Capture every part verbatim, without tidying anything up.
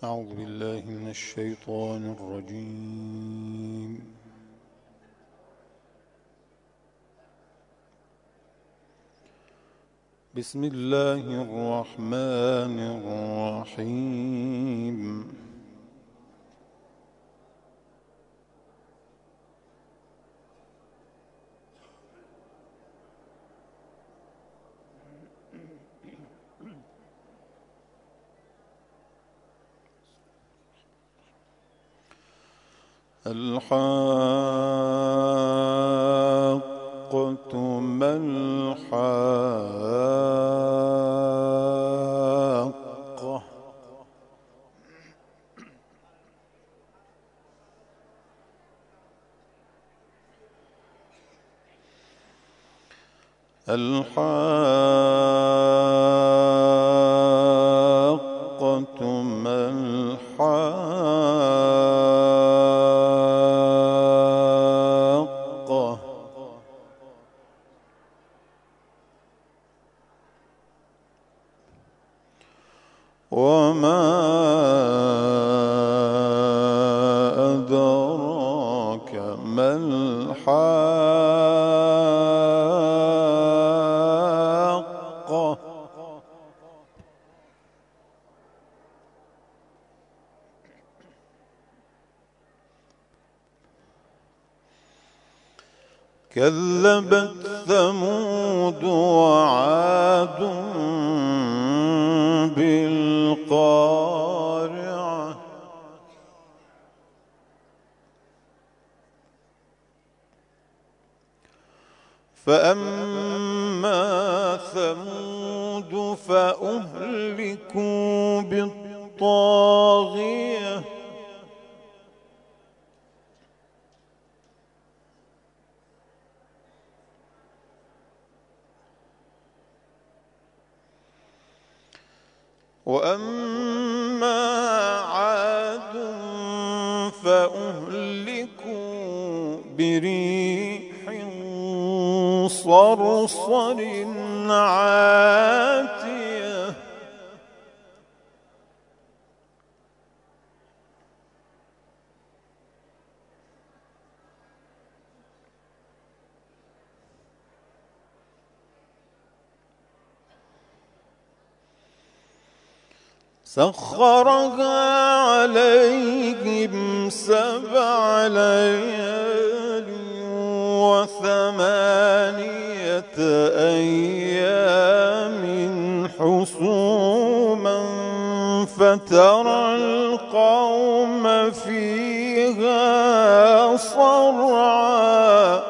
أعوذ بالله من الشيطان الرجيم. بسم الله الرحمن الرحيم. الحاقة ما الحاقة الحاقة ما الحاقة وما أدراك ما الحاقة كذبت ثمود وعاد بالقارعة فأما ثمود فأهلكوا بالطاغية وأما عاد فأهلكوا بريح صرصر عاتية سخرها عليهم سبع ليال وثمانية أيام حسوما فترى القوم فيها صرعا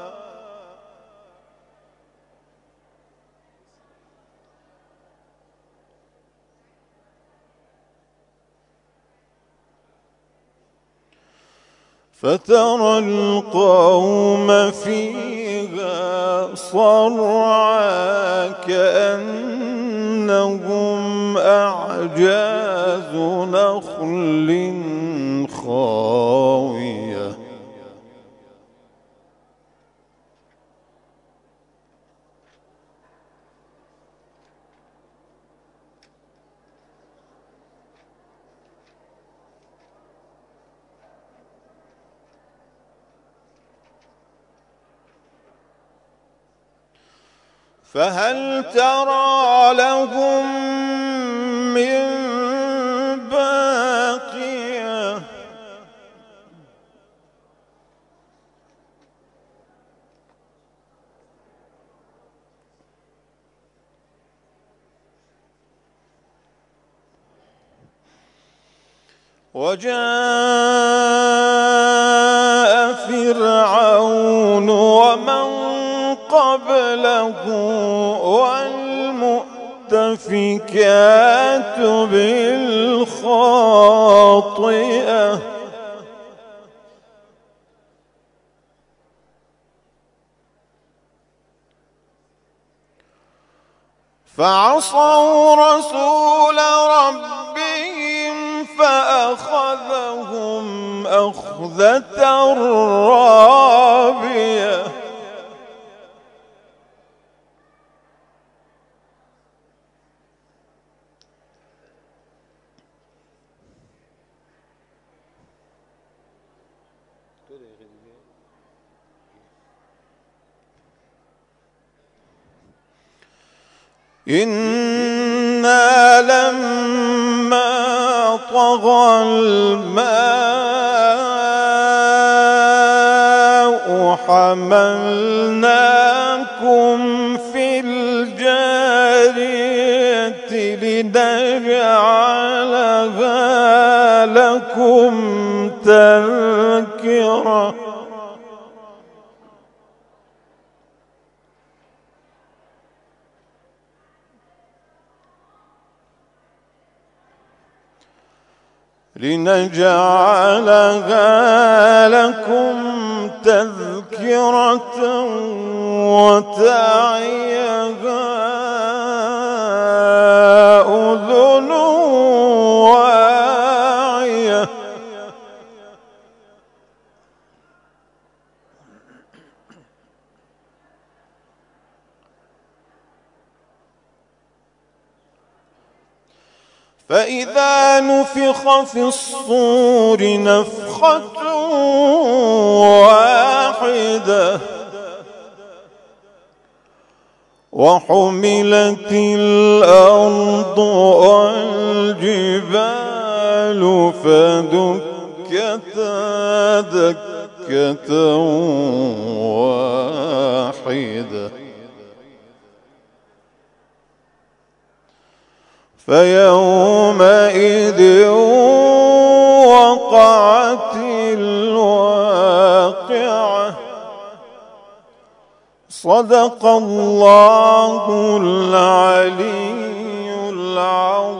فترى القوم فيها صرعا كأنهم أعجاز نخل خاوية فهل ترى لهم من باقية وجاء فرعون ومن قبله والمؤتفكات بالخاطئة فعصوا رسول ربهم فأخذهم أخذة رابية إنا لما طغى الماء حملناكم في الجارية لنجعلها لكم تذكرة لنجعلها لكم تذكرة وتعيها أذن واعية فإذا نفخ في الصور نفخة واحدة وحملت الأرض والجبال فدكتا دكة واحدة فيومئذ وقعت الواقعة صدق الله العلي العظيم.